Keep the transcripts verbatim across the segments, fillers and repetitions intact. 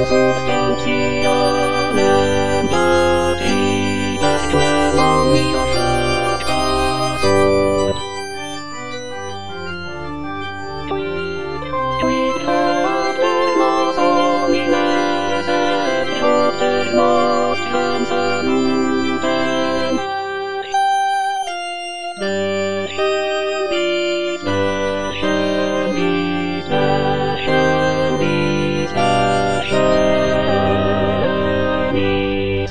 substantianem Dei perpetuum mia fructas sunt. Quid habet nos homines et propter nostrem salutem. Vergembis, vergembis, vergembis, vergembis.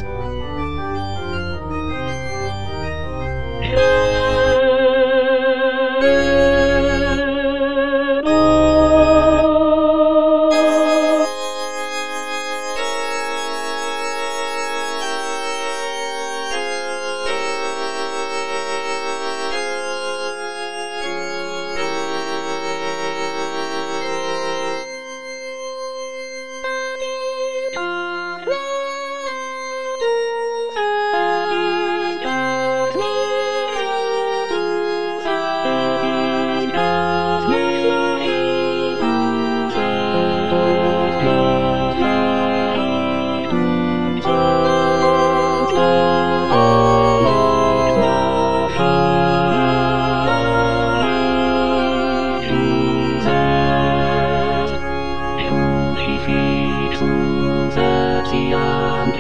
Crucifixus etiam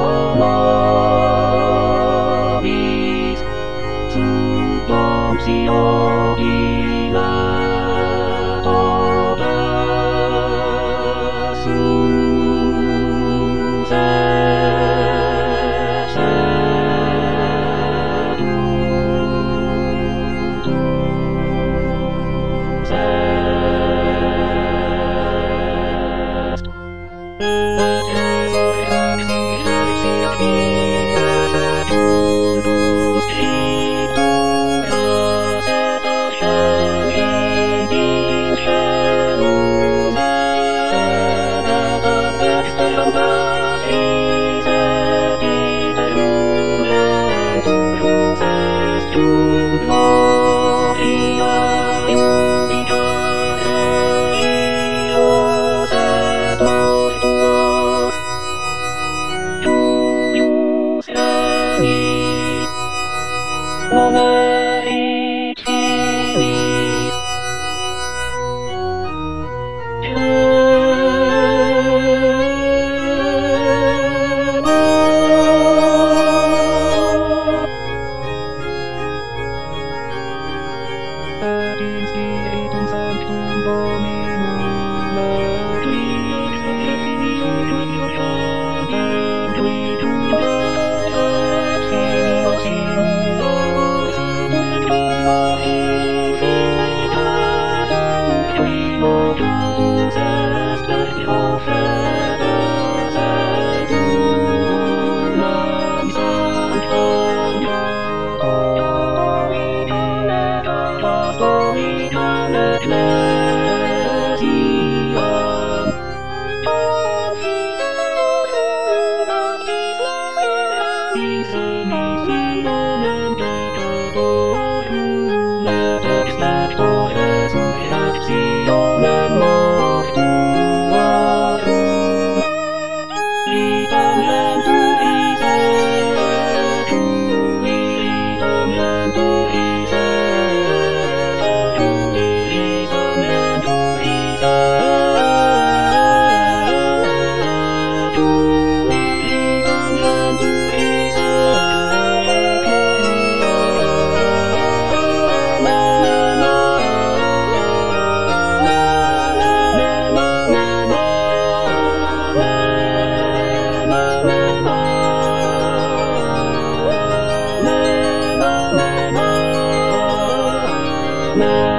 nobis subdomptio dilatobassus et sedutus est. Et resurrectiae vitas et turbus scripturas et ascendendi in caelum sed ad exteram patris et iterum lenturus est cum gloria iubicare ios et mortuos tuius enis non erit finis. Et in spiritum sanctum Dominum et in Spiritus Sanctum et Filios in Deus qui motus est et profetas et unam sanctam Dominum et Apostolicae Ecclesiam Confideorum baptis missionem peccadorum et expecto resurrectionem mortuorum litem lenturis et tui litem lenturis et tui litem lenturis et tui litem lenturis Amen.